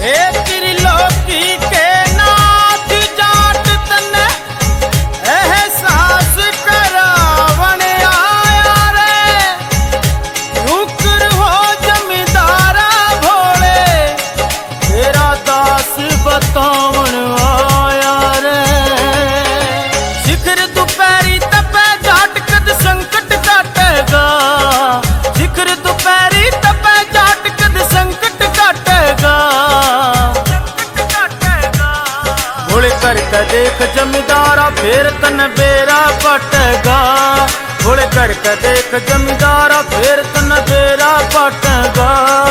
त्रिलोकी के नाथ जाट तने एहसास करावन आया रे। रुकर हो जमींदारा भोले तेरा दास बतावन आया रे। शिखर दोपहरी तपे जाट कद संकट काटेगा। शिखर दोपहरी तपे जाट कद संकट काटेगा। भोले करके देख जमींदारा फिर तन बेरा पटेगा। भोले करके देख जमींदारा फिर तन बेरा पटेगा।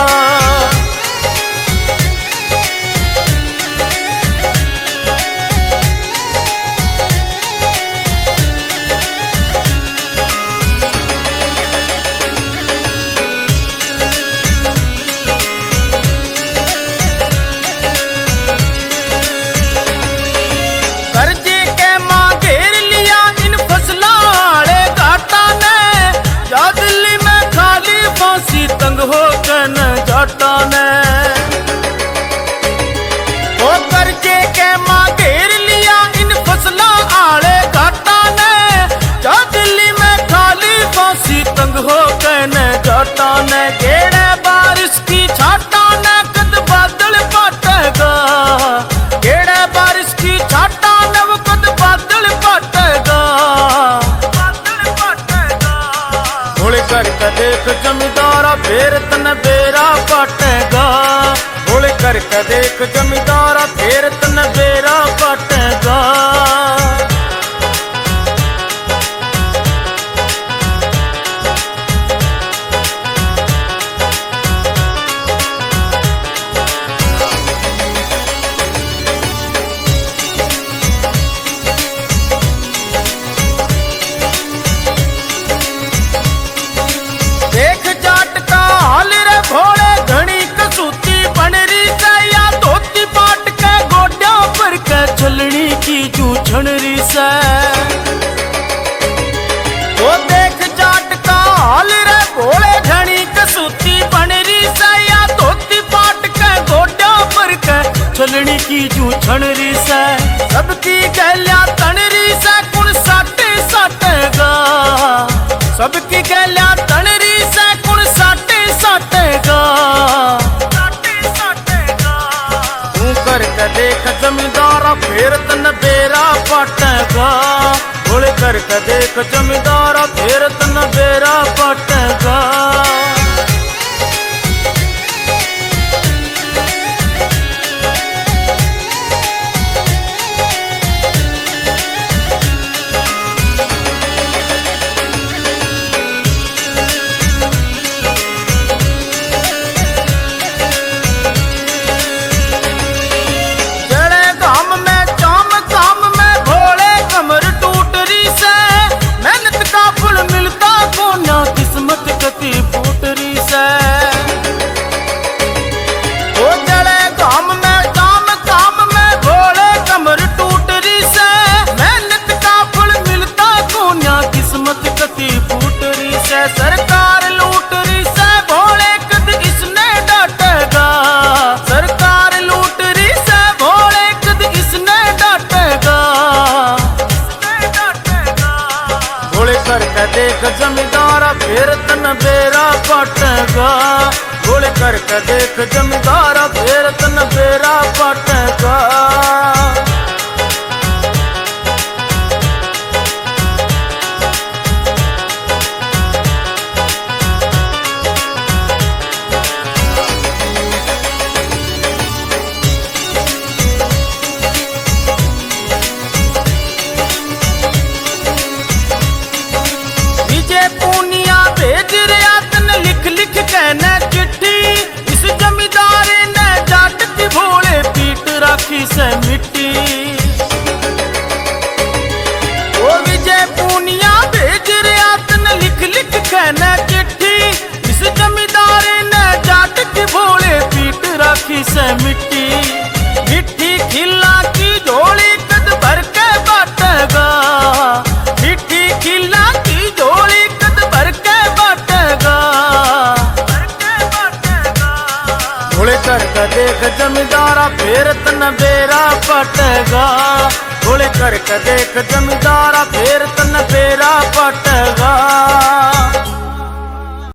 तंग हो कन जाटा ने वो कर्जे के मां घेर लिया इन फसलों आले घाटा ने। जा दिल्ली में खाली फांसी तंग हो कन जाटा ने। गेड़े बारिश की छाटा ने कद बादल पाटेगा। गेड़े बारिश की छाटा ने वो कद बादल पाटेगा। भोले करके देख जमींदारा फिर तन बेरा पटेगा। भोले करके देख जमींदारा फिर तन बेरा पटेगा। देख जाट का हाल रे भोले घनी कसूती बनरी से। या धोती पाट के गोड्या पर के छलनी की जूझनरी से। वो देख जाट का हाल रे भोले घनी कसूती बनरी से। या धोती पाट के गोड्या पर के छलनी की जूझनरी से। सबकी गैल्या तनरी से कुण साटे साटेगा। सबकी गैल्या तनरी से कुण साटे साटेगा। तू करके देख जमींदारा फिर तन बेरा पटेगा। भोले करके देख जमींदारा फिर तन बेरा पटेगा। सरकार लूट रही से भोले कद इसने डांटेगा। सरकार लूट रही से भोले कद इसने डांटेगा। भोले करके देख जमींदारा फिर तन बेरा पटेगा। भोले करके देख जमींदारा फिर तन बेरा पटेगा। पूनिया भेज रहा तन लिख लिख कहने चिट्ठी। इस जमींदार ने जाट की भोले पीट राखी से मिट्टी। वो विजय पूनिया भेज रहा तन लिख लिख कहने चिट्ठी। इस जमींदार ने जाट की भोले पीट राखी से मिट्टी। मिट्टी खिला की झोली कद भर के बाटेगा। मिट्टी खिला की झोली कद भर के बाटेगा। गोले करके देख जमींदारा फिर तन बेरा पटेगा। गोले करके देख जमींदारा फिर तन बेरा